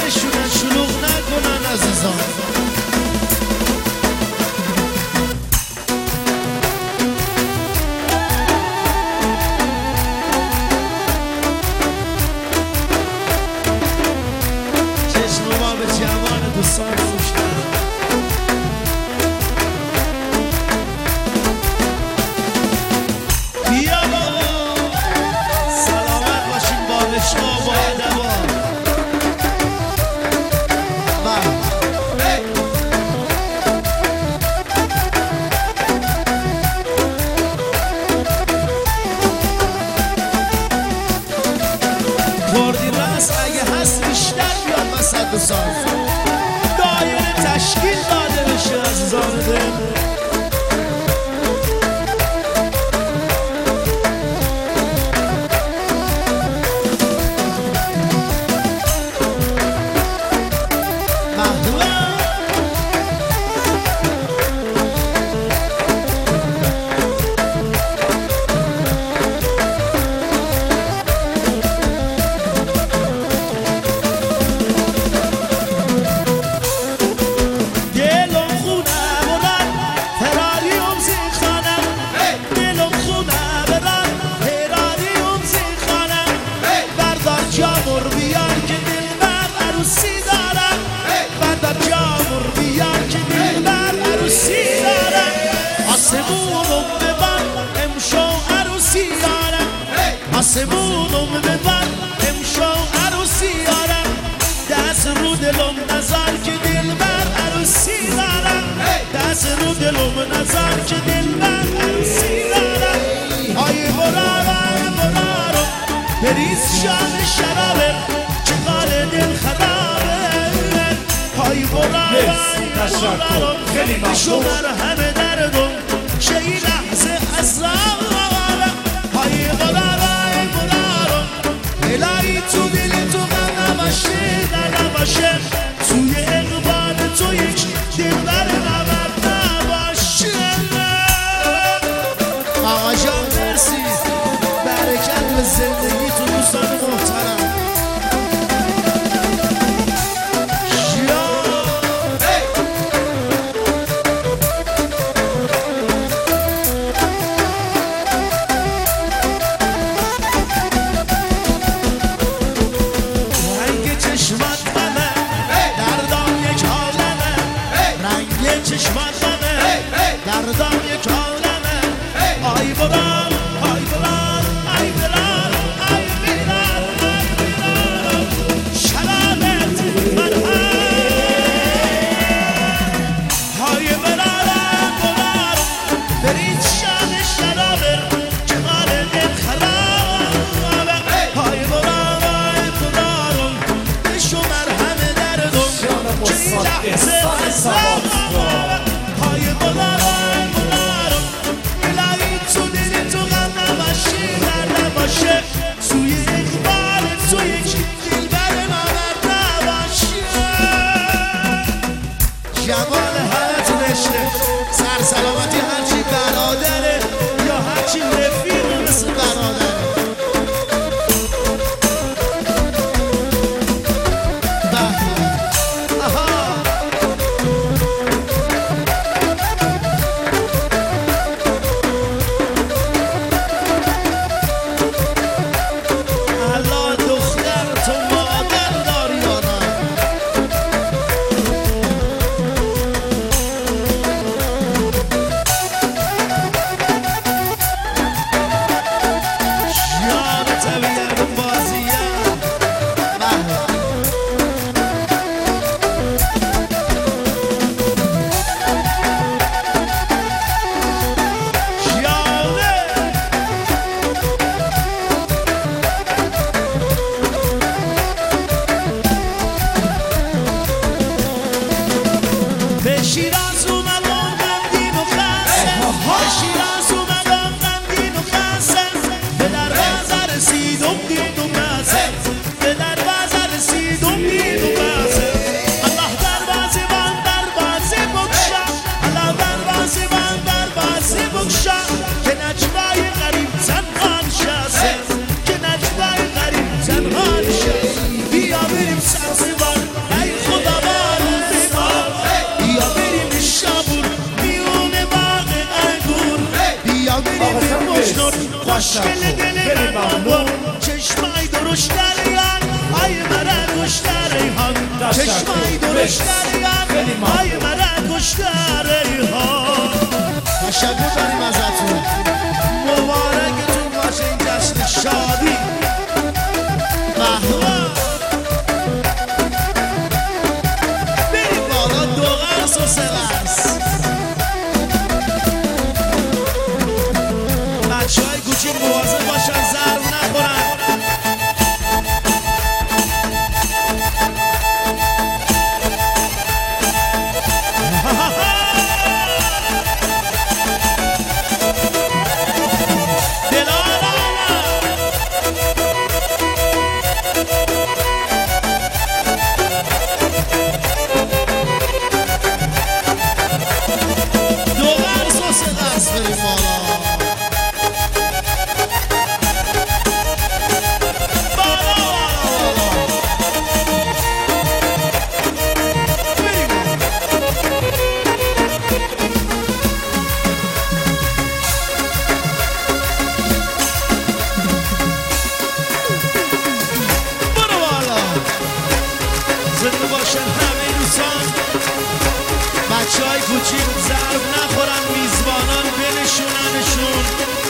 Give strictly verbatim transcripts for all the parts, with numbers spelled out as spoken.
دلشون شلوغ نکنن عزیزان. چشم به جوان دوستان خوش دارم. بیا بابا سلامت باشین با عشق و با ادبا. کردی رست اگه هست بیشتر بیاد وسط و سال دایره تشکیل داده بشه عزیزان دل. آسمونم ببر امشو عروسی دارم دست رو دلم نظر که دل بر عروسی دارم دست رو دلم نظر که دل بر عروسی دارم. آی برارو آی برارو بریز شام شرابه چه قال دل خرابه. آی برارو آی برارو شمر همه دردم چه این لحظه عذابه. آی برارو الهی تو دل تو من نباشه در نباشه توی اقبال تو یک دلبر نبرد نباشه. آقا جان مرسی برکت به زندگی تو دوستان محترم. چشمات منه دردم یک عالمه. آی برار آی برار آی برار آی برار آی برار شرابت مرهم. آی برار برار برید شام شرابه که قال دل خرابه. آی برار آی برار بشو مرهم دردم که این لحظه عذابه. توی اقبال تو یک دلبر نبرد نباشه. جمال همتون عشقه سر سلامتی هرچی برادره یا هرچی رفیق مثل برادره. شیراز اومدم غمگین و خسته به شیراز اومدم غمگین و خسته به دروازه رسیدم دیدم بسه به دروازه رسیدم دیدم بسه. الله دروازه من دروازه بگشا الله دروازه من دروازه بگشا که نجوای غریب تنها نشسته که نجوای غریب تنها نشسته. بیا بریم سبزوار خوشگل دل من با چشمای درشت دریان ای مرا کشت ریحان چشمای درشت دریان ای مرا کشت ریحان تشکر داریم ازتون مبارکتون باشه این جشن شادی محبوب بریم بالا دو قرص و سه قرص بچه های کوچیک مواظب باشن ضرب نخورن بچه های کوچیک ضرب نخورن میزبانان بنشوننشون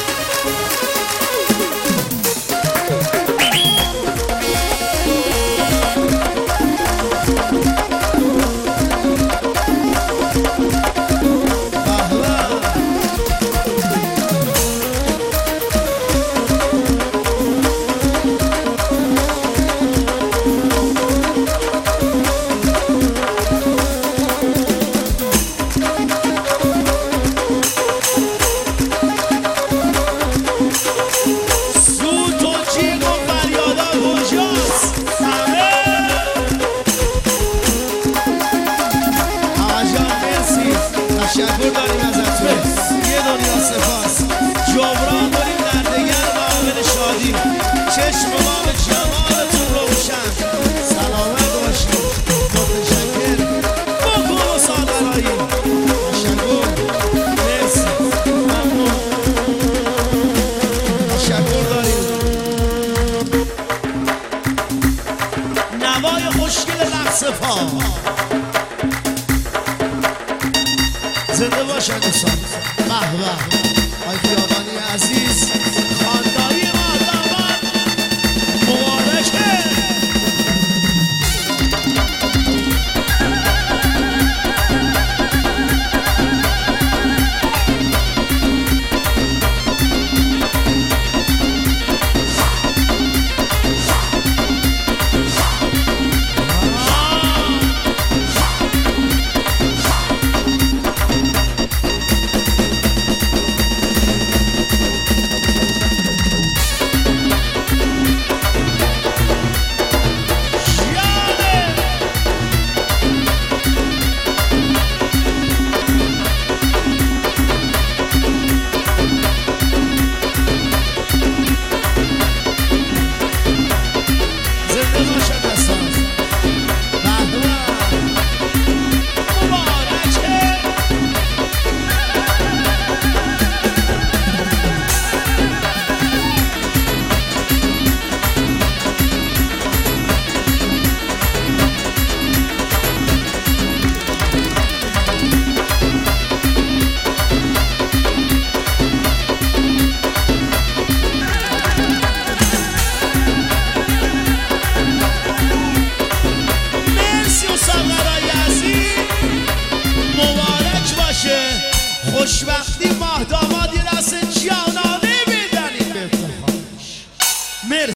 تشکر داریم ازتون یه دنیا سپاس جبران داریم در دگر معامل شادی چشم ما به جمالتون روشن سلامت باشید متشکر بکن و سادرایی تشکر مرسی ممنون تشکر داریم نوای خوشگل رقص پا زنده باشن دوستان به به آقای خیابانی عزیز